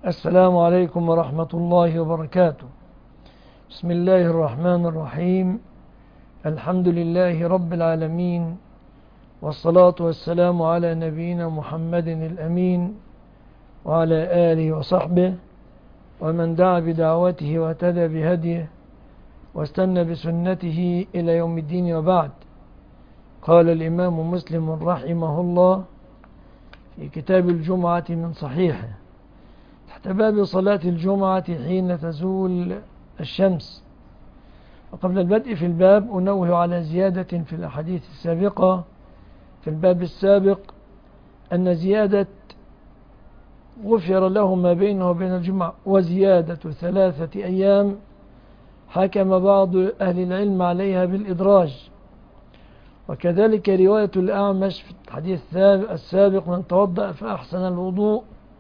السلام عليكم ورحمة الله وبركاته. بسم الله الرحمن الرحيم. الحمد لله رب العالمين، والصلاة والسلام على نبينا محمد الأمين وعلى آله وصحبه ومن دعا بدعوته واهتدى بهديه واستنى بسنته إلى يوم الدين، وبعد. قال الإمام مسلم رحمه الله في كتاب الجمعة من صحيحه تحت باب صلاة الجمعة حين تزول الشمس. وقبل البدء في الباب أنوه على زيادة في الأحاديث السابقة في الباب السابق، أن زيادة غفر له ما بينه وبين الجمعة وزيادة 3 أيام حكم بعض أهل العلم عليها بالإدراج. وكذلك رواية الأعمش في الحديث السابق: من توضأ فأحسن الوضوء،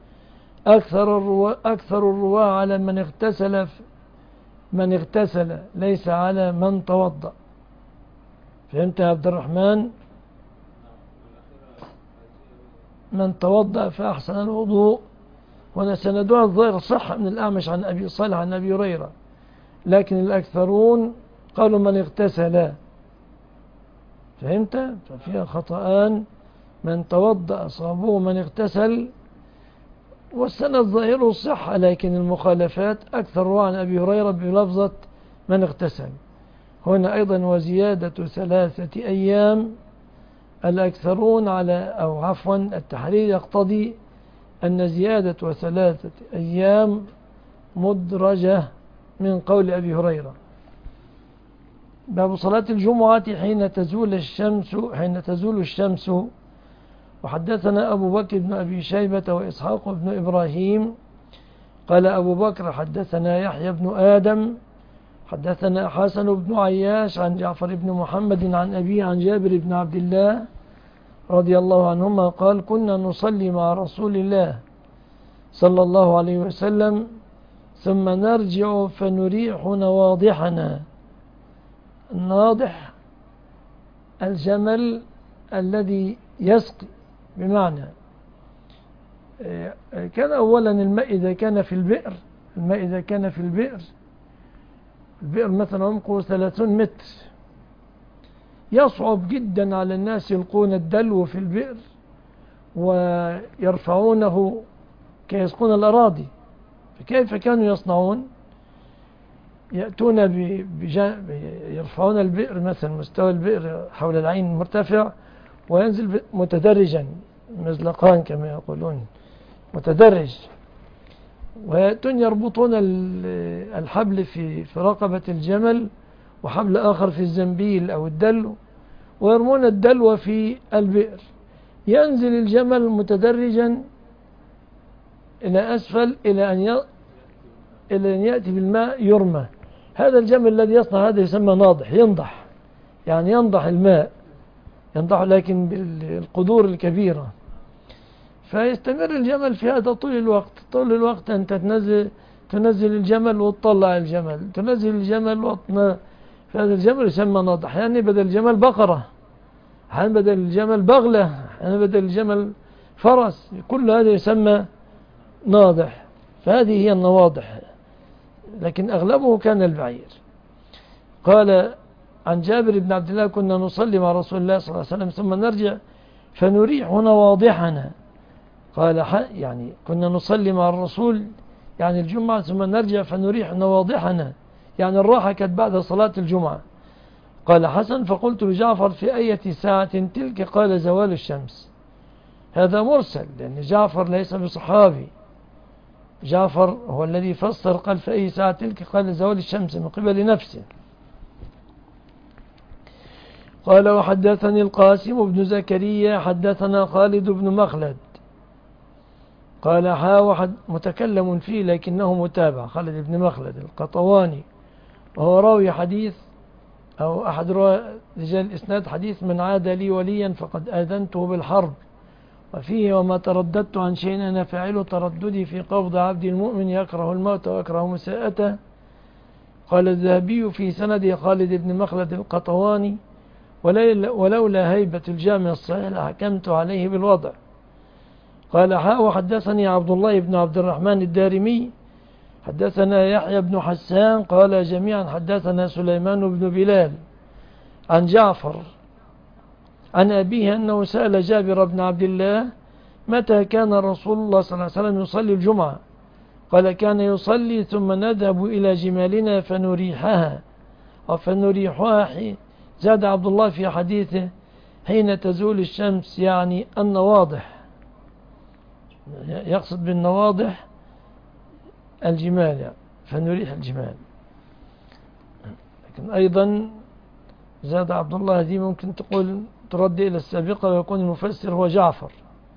أكثر الرواة على من اغتسل ليس على من توضأ. فهمت يا عبد الرحمن؟ من توضأ فأحسن الوضوء، ونسندها الظاهر صح من الأعمش عن أبي صالح عن أبي هريرة، لكن الأكثرون قالوا من اغتسل. فهمت؟ ففيها خطأان: من توضأ صابوه من اغتسل، والسند ظاهره الصحة، لكن المخالفات أكثر عن أبي هريرة بلفظة من اغتسل. هنا أيضا وزيادة 3 أيام، الأكثرون التحرير يقتضي أن زيادة 3 أيام مدرجة من قول أبي هريرة. باب صلاة الجمعة حين تزول الشمس. وحدثنا أبو بكر بن أبي شيبة وإسحاق بن إبراهيم قال أبو بكر: حدثنا يحيى بن آدم حدثنا حسن بن عياش عن جعفر بن محمد عن أبيه عن جابر بن عبد الله رضي الله عنهما قال: كنا نصلي مع رسول الله صلى الله عليه وسلم ثم نرجع فنريح نواضحنا. الناضح الجمل الذي يسقي، بمعنى كان أولا الماء إذا كان في البئر، البئر مثلا عمقه 30 متر، يصعب جدا على الناس يلقون الدلو في البئر ويرفعونه كي يسقون الأراضي. فكيف كانوا يصنعون؟ يأتون يرفعون البئر، مثلا مستوى البئر حول العين مرتفع، وينزل متدرجا، مزلقان كما يقولون، متدرج. ويأتون يربطون الحبل في رقبة الجمل، وحبل آخر في الزنبيل أو الدلو، ويرمون الدلو في البئر. ينزل الجمل متدرجا إلى أسفل إلى أن يأتي بالماء يرمى. هذا الجمل الذي يصنع هذا يسمى ناضح، ينضح، يعني ينضح الماء، ينضح لكن بالقدور الكبيرة. فيستمر الجمل في هذا طول الوقت أنت تنزل الجمل وتطلع الجمل، تنزل الجمل فهذا الجمل يسمى ناضح. يعني بدل الجمل بقرة، يعني بدل الجمل بغلة، يعني بدل الجمل فرس، كل هذا يسمى ناضح. فهذه هي النواضح، لكن أغلبه كان البعير. قال عن جابر بن عبد الله: كنا نصلي مع رسول الله صلى الله عليه وسلم ثم نرجع فنريح نواضحنا. قال يعني كنا نصلي مع الرسول يعني الجمعة ثم نرجع فنريح نواضحنا، يعني الراحة كانت بعد صلاة الجمعة. قال حسن: فقلت لجعفر: في أي ساعة تلك؟ قال: زوال الشمس. هذا مرسل، لأن جعفر ليس بصحابي. جعفر هو الذي فسر، قال: في أي ساعة تلك؟ قال: زوال الشمس، من قبل نفسه. قال: وحدثني القاسم بن زكريا حدثنا خالد بن مخلد قال: متكلم فيه لكنه متابع. خالد بن مخلد القطواني، وهو راوي حديث أو أحد رجال الإسناد حديث: من عاد لي وليا فقد آذنته بالحرب. وفيه: وما ترددت عن شيء أنا فاعله ترددي في قبض عبد المؤمن يكره الموت ويكره مساءته. قال الذهبي في سنده خالد بن مخلد القطواني: ولولا هيبة الجامع الصحيح لحكمت عليه بالوضع. قال وحدثني عبد الله بن عبد الرحمن الدارمي حدثنا يحيى بن حسان قال جميعا حدثنا سليمان بن بلال عن جعفر عن أبيه أنه سأل جابر بن عبد الله متى كان رسول الله صلى الله عليه وسلم يصلي الجمعة؟ قال كان يصلي ثم نذهب إلى جمالنا فنريحها زاد عبد الله في حديثه حين تزول الشمس، يعني النواضح، يقصد بالنواضح الجمال، يعني فنريح الجمال. لكن أيضا زاد عبد الله هذه ممكن تقول ترد إلى السابقة ويكون المفسر هو جعفر.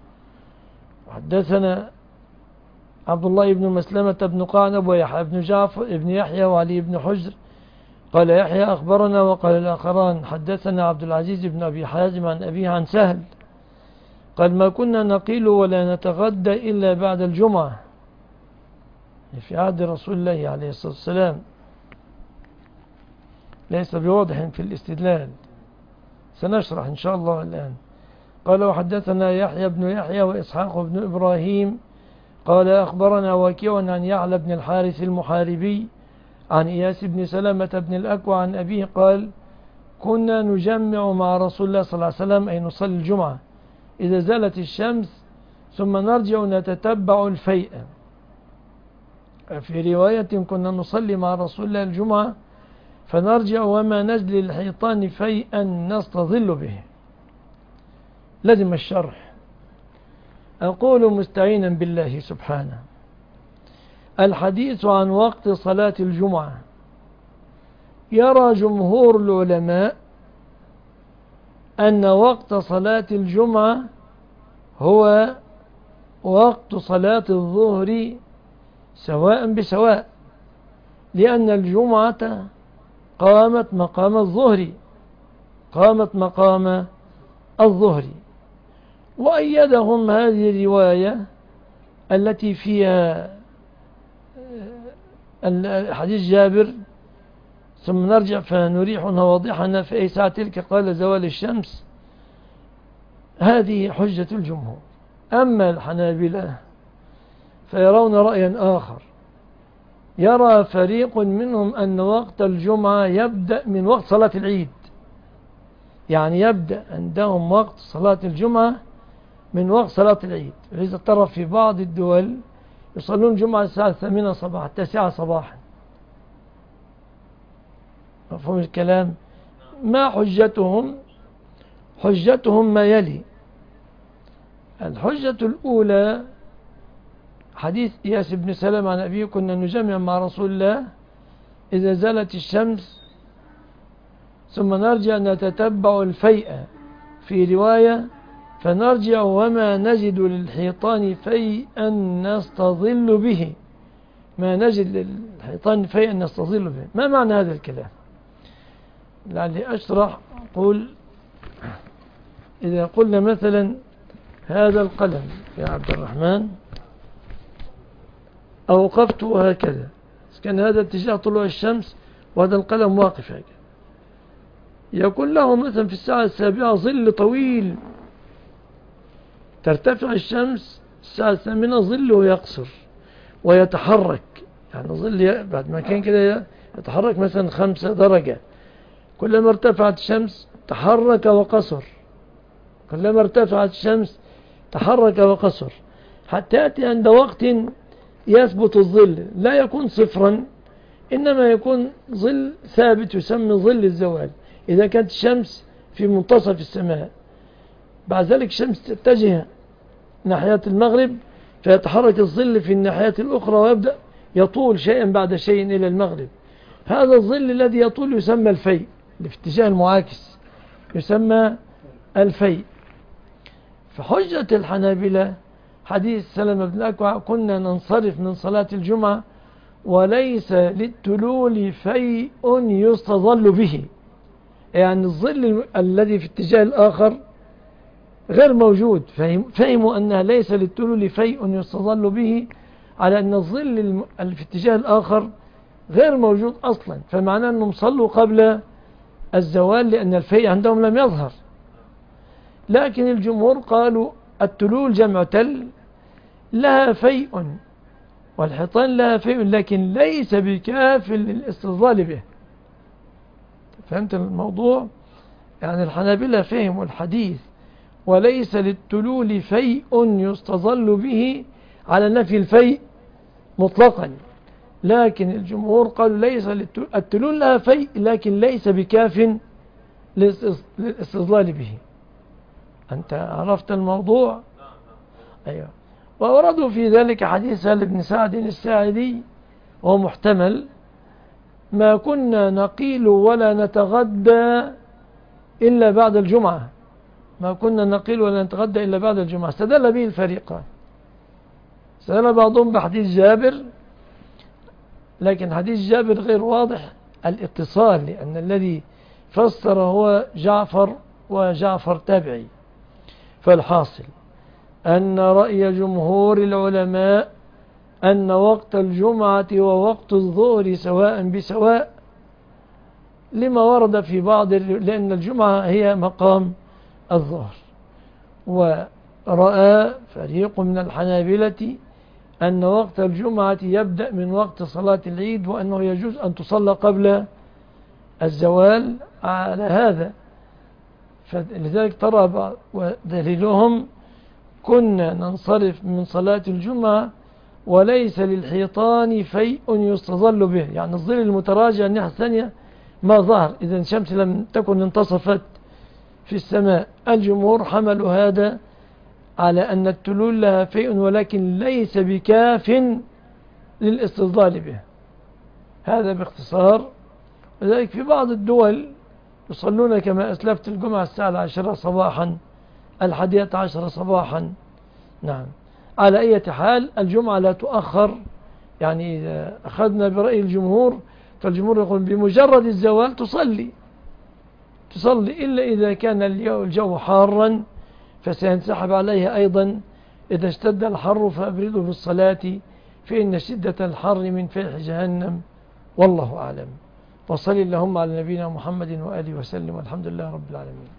حدثنا عبد الله بن مسلمة بن قعنب ويحيى بن جعفر ابن يحيى وعلي بن حجر قال يحيى أخبرنا، وقال الآخران حدثنا عبد العزيز بن أبي حازم عن أبيه عن سهل قال ما كنا نقيل ولا نتغدى إلا بعد الجمعة، في عهد رسول الله عليه الصلاة والسلام، ليس بواضح في الاستدلال، سنشرح إن شاء الله الآن. قال وحدثنا يحيى بن يحيى وإسحاق بن إبراهيم قال أخبرنا وكيع عن يعلى بن الحارث المحاربي عن إياس بن سلمة بن الأكوع عن أبيه قال كنا نجمع مع رسول الله صلى الله عليه وسلم أي نصلي الجمعة إذا زالت الشمس ثم نرجع نتتبع الفيء. في رواية كنا نصلي مع رسول الله الجمعة فنرجع وما نجلي الحيطان فيئا نستظل به. لازم الشرح. أقول مستعينا بالله سبحانه الحديث عن وقت صلاة الجمعة يرى جمهور العلماء أن وقت صلاة الجمعة هو وقت صلاة الظهر سواء بسواء، لأن الجمعة قامت مقام الظهر. وأيدهم هذه الرواية التي فيها حديث جابر ثم نرجع فنريح نواضحنا في أي ساعة تلك قال زوال الشمس، هذه حجة الجمهور. أما الحنابلة فيرون رأيا آخر، يرى فريق منهم أن وقت الجمعة يبدأ من وقت صلاة العيد، يعني يبدأ عندهم وقت صلاة الجمعة من وقت صلاة العيد. إذا ترى في بعض الدول يصلون الجمعة الساعة 8 صباحا 9 صباحا. مفهوم الكلام؟ ما حجتهم؟ حجتهم ما يلي. الحجة الأولى حديث إياس بن سلم عن أبيه كنا نجمع مع رسول الله إذا زالت الشمس ثم نرجع نتتبع الفيء، في رواية فنرجع وما نجد للحيطان فيئا نستظل به. ما نجد للحيطان فيئا نستظل به، ما معنى هذا الكلام؟ لعلي أشرح. أقول إذا قلنا مثلا هذا القلم يا عبد الرحمن أوقفته هكذا، كان هذا اتجاه طلوع الشمس وهذا القلم واقف هكذا، يكون له مثلا في الساعة 7 ظل طويل، ترتفع الشمس الساعة 8 ظله يقصر ويتحرك، يعني ظل بعد ما كان كده يتحرك مثلا 5 درجة، كلما ارتفعت الشمس تحرك وقصر، كلما ارتفعت الشمس تحرك وقصر، حتى يأتي عند وقت يثبت الظل لا يكون صفرا، إنما يكون ظل ثابت يسمى ظل الزوال. إذا كانت الشمس في منتصف السماء، بعد ذلك الشمس تتجه ناحية المغرب فيتحرك الظل في الناحية الأخرى ويبدأ يطول شيئا بعد شيء إلى المغرب. هذا الظل الذي يطول يسمى الفيء، اللي في اتجاه المعاكس يسمى الفيء. فحجة الحنابلة حديث سلمة بن الأكوع كنا ننصرف من صلاة الجمعة وليس للتلول فيء يستظل به، يعني الظل الذي في اتجاه الآخر غير موجود. فهموا أنها ليس للتلول فيء يستظل به، على أن الظل اللي في اتجاه الآخر غير موجود أصلا، فمعناه أنهم صلوا قبل الزوال لأن الفيء عندهم لم يظهر. لكن الجمهور قالوا التلول جمع تل لها فيء، والحيطان لها فيء لكن ليس بكاف للاستظلال به. فهمت الموضوع؟ يعني الحنابلة فهموا الحديث وليس للتلول فيء يستظل به على نفي الفيء مطلقا، لكن الجمهور قالوا ليس التلول لها فيء لكن ليس بكاف للاستظلال به. أنت عرفت الموضوع؟ أيوة. وأوردوا في ذلك حديث سهل بن سعد الساعدي وهو محتمل: ما كنا نقيل ولا نتغدى إلا بعد الجمعة. ما كنا نقيل ولا نتغدى إلا بعد الجمعة. استدل به الفريقان. استدل بعضهم بحديث جابر، لكن حديث جابر غير واضح الاتصال، لأن الذي فسر هو جعفر، وجعفر تابعي. فالحاصل أن رأي جمهور العلماء أن وقت الجمعة ووقت الظهر سواء بسواء، لما ورد في بعض لأن الجمعة هي مقام الظهر. ورأى فريق من الحنابلة أن وقت الجمعة يبدأ من وقت صلاة العيد، وأنه يجوز أن تصلى قبل الزوال على هذا. فلذلك ترى ودليلهم: كنا ننصرف من صلاة الجمعة وليس للحيطان فيء يستظل به، يعني الظل المتراجع الناحية الثانية ما ظهر إذا الشمس لم تكن انتصفت في السماء. الجمهور حملوا هذا على أن التلول لها فيء ولكن ليس بكاف للاستظلال به. هذا باختصار. لذلك في بعض الدول يصلون كما أسلفت الجمعة الساعة 10 صباحا، 11 صباحا. نعم. على أي حال الجمعة لا تؤخر، يعني إذا أخذنا برأي الجمهور فالجمهور يقول بمجرد الزوال تصلي، إلا إذا كان الجو حارا فسينسحب عليها أيضا: إذا اشتد الحر فأبردوا بالصلاة فإن شدة الحر من فيح جهنم. والله أعلم. وصلي اللهم على نبينا محمد وآله وسلم، والحمد لله رب العالمين.